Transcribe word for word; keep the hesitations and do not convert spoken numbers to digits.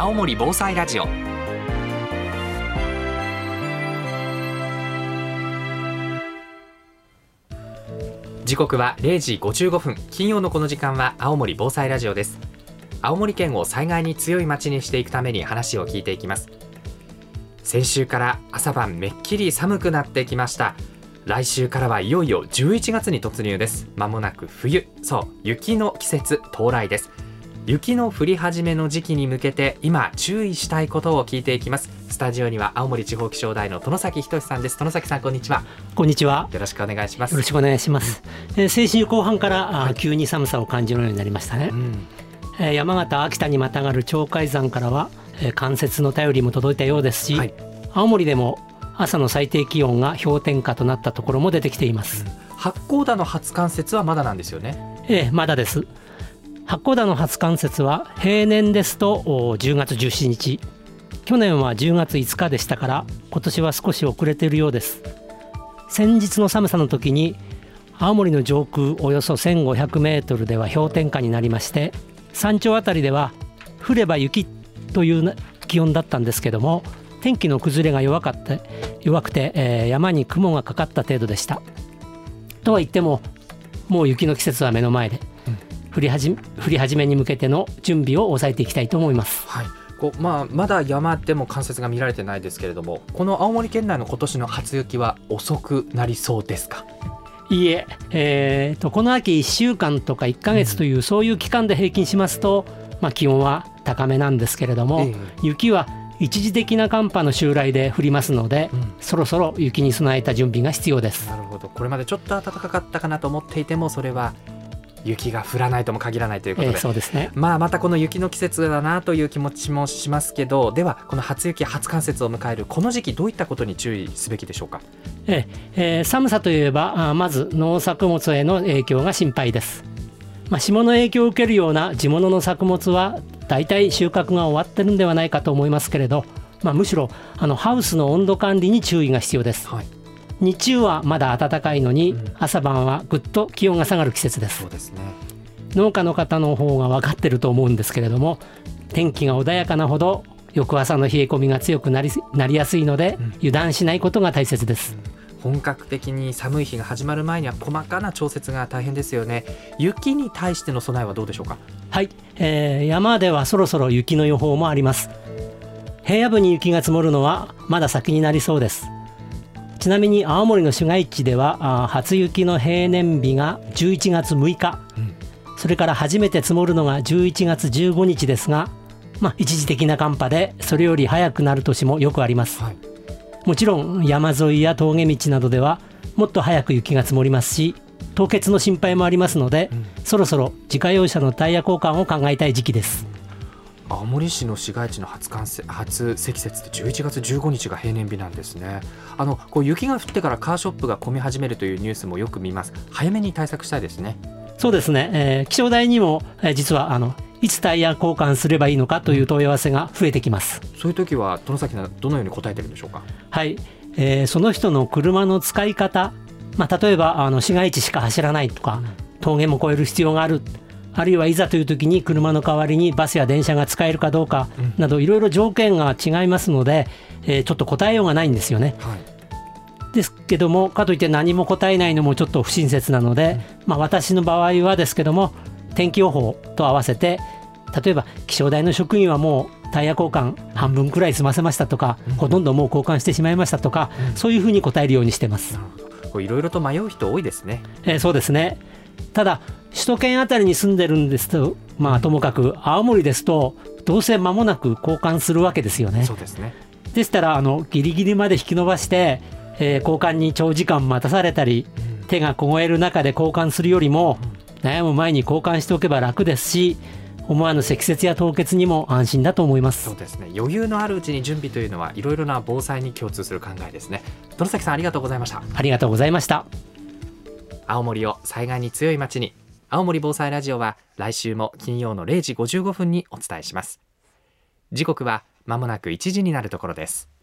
青森防災ラジオ。時刻はれいじごじゅうごふん、金曜のこの時間は青森防災ラジオです。青森県を災害に強い町にしていくために話を聞いていきます。先週から朝晩めっきり寒くなってきました。来週からはいよいよじゅういちがつに突入です。まもなく冬、そう雪の季節到来です。雪の降り始めの時期に向けて今注意したいことを聞いていきます。スタジオには青森地方気象台の殿崎仁さんです。殿崎さん、こんにちは。 こんにちは。 よろしくお願いします。 よろしくお願いします。えー、先週後半から、はい、急に寒さを感じるようになりましたね。うん、えー、山形、秋田にまたがる鳥海山からは、えー、冠雪の便りも届いたようですし、はい、青森でも朝の最低気温が氷点下となったところも出てきています。うん、 八甲田の初冠雪はまだなんですよね。 ええ、まだです。八甲田の初冠雪は平年ですとじゅうがつじゅうしちにち、去年はじゅうがついつかでしたから今年は少し遅れているようです。先日の寒さの時に青森の上空およそせんごひゃくメートルでは氷点下になりまして、山頂あたりでは降れば雪という気温だったんですけども、天気の崩れが弱かった弱くて、えー、山に雲がかかった程度でした。とは言ってももう雪の季節は目の前で、うん、降り始め、降り始めに向けての準備を抑えていきたいと思います。 はい、こうまあ、まだ山でも冠雪が見られてないですけれども、この青森県内の今年の初雪は遅くなりそうですか？ いいえ、えー、とこの秋いっしゅうかんとかいっかげつという、うん、そういう期間で平均しますと、まあ、気温は高めなんですけれども、えー、雪は一時的な寒波の襲来で降りますので、うん、そろそろ雪に備えた準備が必要です。 なるほど。これまでちょっと暖かかったかなと思っていても、それは雪が降らないとも限らないということで、 えー、そうですね。 まあ、またこの雪の季節だなという気持ちもしますけど、ではこの初雪初冠雪を迎えるこの時期、どういったことに注意すべきでしょうか？ えーえー、寒さといえばまず農作物への影響が心配です。まあ、霜の影響を受けるような地物の作物はだいたい収穫が終わってるんではないかと思いますけれど、まあ、むしろあのハウスの温度管理に注意が必要です。はい、日中はまだ暖かいのに、うん、朝晩はぐっと気温が下がる季節です。 そうですね。 農家の方の方が分かってると思うんですけれども、天気が穏やかなほど翌朝の冷え込みが強くなり、なりやすいので、うん、油断しないことが大切です。 うん、本格的に寒い日が始まる前には細かな調節が大変ですよね。雪に対しての備えはどうでしょうか？ はい、えー、山ではそろそろ雪の予報もあります。平野部に雪が積もるのはまだ先になりそうです。ちなみに青森の市街地では初雪の平年日がじゅういちがつむいか、うん、それから初めて積もるのがじゅういちがつじゅうごにちですが、まあ、一時的な寒波でそれより早くなる年もよくあります。はい、もちろん山沿いや峠道などではもっと早く雪が積もりますし、凍結の心配もありますので、うん、そろそろ自家用車のタイヤ交換を考えたい時期です。 青森市の市街地の 初, 初積雪ってじゅういちがつじゅうごにちが平年日なんですね。あのこう雪が降ってからカーショップが混み始めるというニュースもよく見ます。早めに対策したいですね。 そうですね、えー、気象台にも、えー、実はあのいつタイヤ交換すればいいのかという問い合わせが増えてきます。 うん、そういう時は殿崎さんどのように答えてるんでしょうか？ はい、えー、その人の車の使い方、まあ、例えばあの市街地しか走らないとか、うん、峠も越える必要がある、あるいはいざという時に車の代わりにバスや電車が使えるかどうかなど、いろいろ条件が違いますので、えー、ちょっと答えようがないんですよね。はい、ですけども、かといって何も答えないのもちょっと不親切なので、うん、まあ、私の場合はですけども、天気予報と合わせて、例えば気象台の職員はもうタイヤ交換半分くらい済ませましたとか、うん、ほとんどもう交換してしまいましたとか、うん、そういうふうに答えるようにしてます。 いろいろと迷う人多いですね。 えー、そうですね。ただ首都圏あたりに住んでるんですと、まあ、ともかく青森ですとどうせ間もなく交換するわけですよね。 そうですね。 でしたらあのギリギリまで引き延ばして、えー、交換に長時間待たされたり、うん、手が凍える中で交換するよりも、うん、悩む前に交換しておけば楽ですし、思わぬ積雪や凍結にも安心だと思います。 そうですね。余裕のあるうちに準備というのはいろいろな防災に共通する考えですね。殿崎さん、ありがとうございました。 ありがとうございました。 青森を災害に強い町に、青森防災ラジオは来週も金曜のれいじごじゅうごふんにお伝えします。時刻はまもなくいちじになるところです。